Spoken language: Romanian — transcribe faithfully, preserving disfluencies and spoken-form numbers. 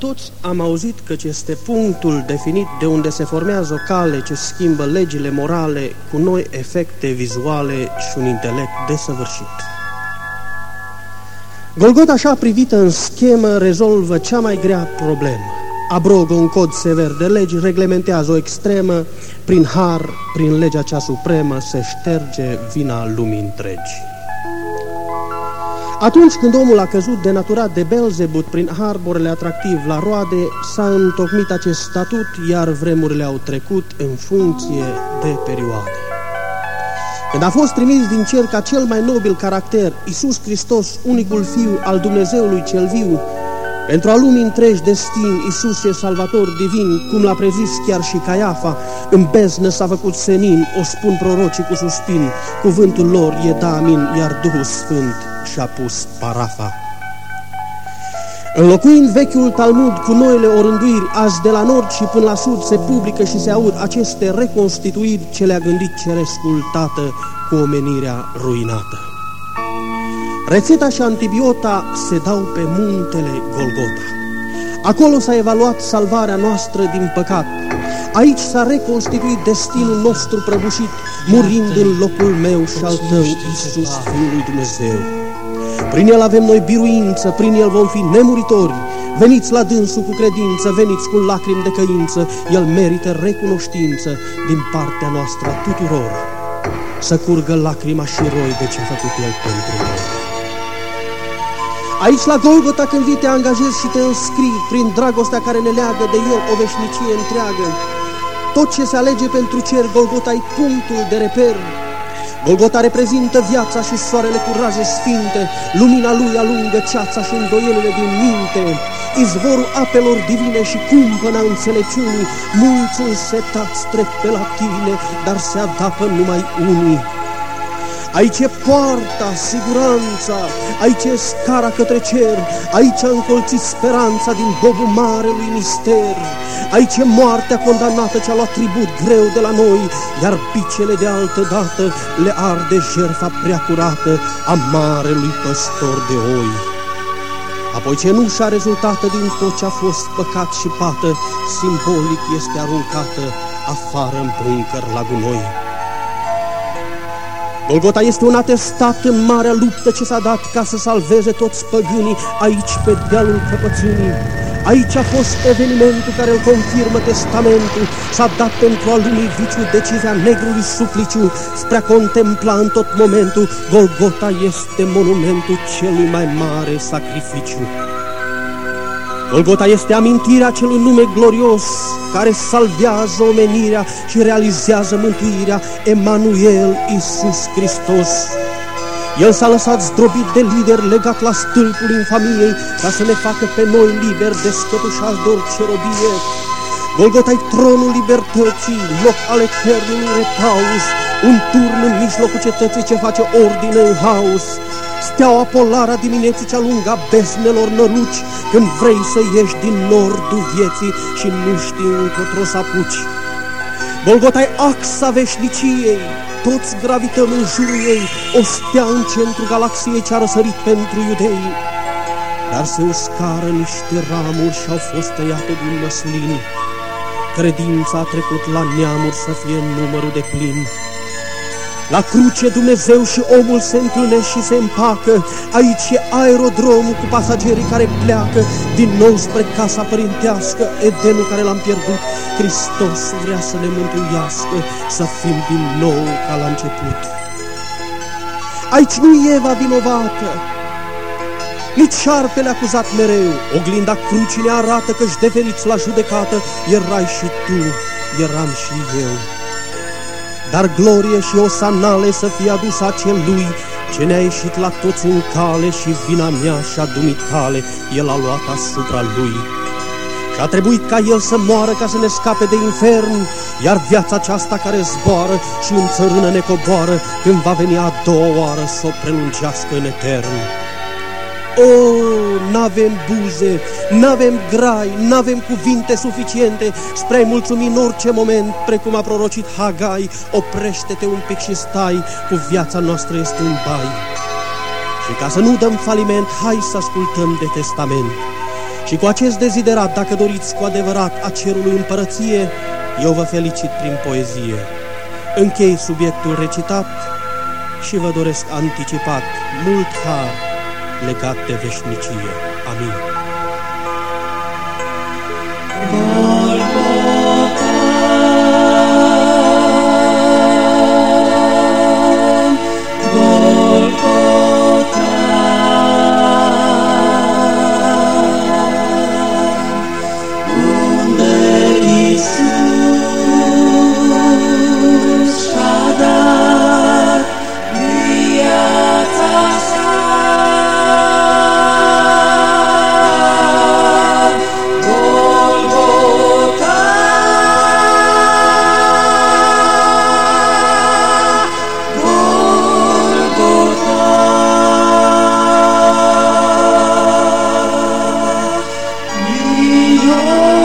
Toți am auzit că este punctul definit de unde se formează o cale ce schimbă legile morale cu noi efecte vizuale și un intelect desăvârșit. Golgota, așa privită în schemă, rezolvă cea mai grea problemă. Abrogă un cod sever de legi, reglementează o extremă, prin har, prin legea cea supremă, se șterge vina lumii întregi. Atunci când omul a căzut denaturat de Belzebut prin arborele atractiv la roade, s-a întocmit acest statut, iar vremurile au trecut în funcție de perioade. Când a fost trimis din cer ca cel mai nobil caracter, Iisus Hristos, unicul Fiu al Dumnezeului cel viu, pentru a lumii întregi destin, Iisus e salvator divin, cum l-a prezis chiar și Caiafa, în beznă s-a făcut senin, o spun prorocii cu suspin, cuvântul lor e da amin, iar Duhul Sfânt și-a pus parafa. Înlocuind vechiul Talmud cu noile orânduiri, azi de la nord și până la sud se publică și se aud aceste reconstituiri ce le-a gândit Cerescul Tată cu omenirea ruinată. Rețeta și antibiota se dau pe muntele Golgota. Acolo s-a evaluat salvarea noastră din păcat. Aici s-a reconstituit destinul nostru prăbușit, murind în locul meu și al tău, Iisus, Fiul lui Dumnezeu. Prin el avem noi biruință, prin el vom fi nemuritori. Veniți la dânsul cu credință, veniți cu lacrimi de căință, el merită recunoștință din partea noastră a tuturor. Să curgă lacrima și roi de ce a făcut el pentru noi. Aici la Golgota, când vii, te angajezi și te înscrii prin dragostea care ne leagă de el o veșnicie întreagă. Tot ce se alege pentru cer, Golgota e punctul de reper. Golgota reprezintă viața și soarele cu raze sfinte, lumina lui alungă ceața și îndoielile din minte, izvorul apelor divine și cumpăna înțelepciunii, mulți însetați trec pe la tine, dar se adapă numai unii. Aici e poarta, siguranța, aici e scara către cer, aici a încolțit speranța din bobul marelui mister. Aici e moartea condamnată ce-a luat tribut greu de la noi, iar bicele de altă dată le arde jertfa prea curată a marelui păstor de oi. Apoi cenușa rezultată din tot ce a fost păcat și pată, simbolic este aruncată afară în buncăr la gunoi. Golgota este un atestat în marea luptă ce s-a dat ca să salveze toți păgânii aici pe dealul căpățânii. Aici a fost evenimentul care îl confirmă testamentul, s-a dat pentru a lumii viciu decizia negrului supliciu, spre a contempla în tot momentul, Golgota este monumentul celui mai mare sacrificiu. Golgota este amintirea celui nume glorios, care salvează omenirea și realizează mântuirea, Emanuel, Iisus Hristos. El s-a lăsat zdrobit de lider, legat la stâlpul infamiei, ca să ne facă pe noi liberi, descătușați de orice robie. Golgota-i tronul libertății, loc al eternului repaus, un turn în mijlocul cetății ce face ordine în haos. Steaua polară a dimineții ce alunga beznelor năluci, când vrei să ieși din nordul vieții și nu știi încotro să apuci. Golgota-i axa veșniciei, toți gravităm în jurul ei, o stea în centrul galaxiei ce a răsărit pentru iudei. Dar se uscară niște ramuri și au fost tăiate din măslin. Credința a trecut la neamuri să fie numărul de plin. La cruce Dumnezeu și omul se întâlnesc și se împacă. Aici e aerodromul cu pasagerii care pleacă din nou spre casa părintească, Edenul care l-am pierdut. Hristos vrea să ne mântuiască, să fim din nou ca la început. Aici nu e Eva vinovată, nici șarpele acuzat mereu. Oglinda crucii ne arată că-și deveniți la judecată, erai și tu, eram și eu. Dar glorie și osanale să fie adus acelui ce ne-a ieșit la toți în cale și vina mea și-a dumitale, el a luat asupra lui. Și a trebuit ca el să moară ca să ne scape de infern, iar viața aceasta care zboară și în țărână ne coboară, când va veni a doua oară să o prelungească în etern. O, n-avem buze, n-avem grai, n-avem cuvinte suficiente spre a-i mulțumi în orice moment, precum a prorocit Hagai, oprește-te un pic și stai, cu viața noastră este un bai. Și ca să nu dăm faliment, hai să ascultăm de testament. Și cu acest deziderat, dacă doriți cu adevărat a cerului împărăție, eu vă felicit prin poezie. Închei subiectul recitat și vă doresc anticipat mult har legat de veșnicie. Amin. Your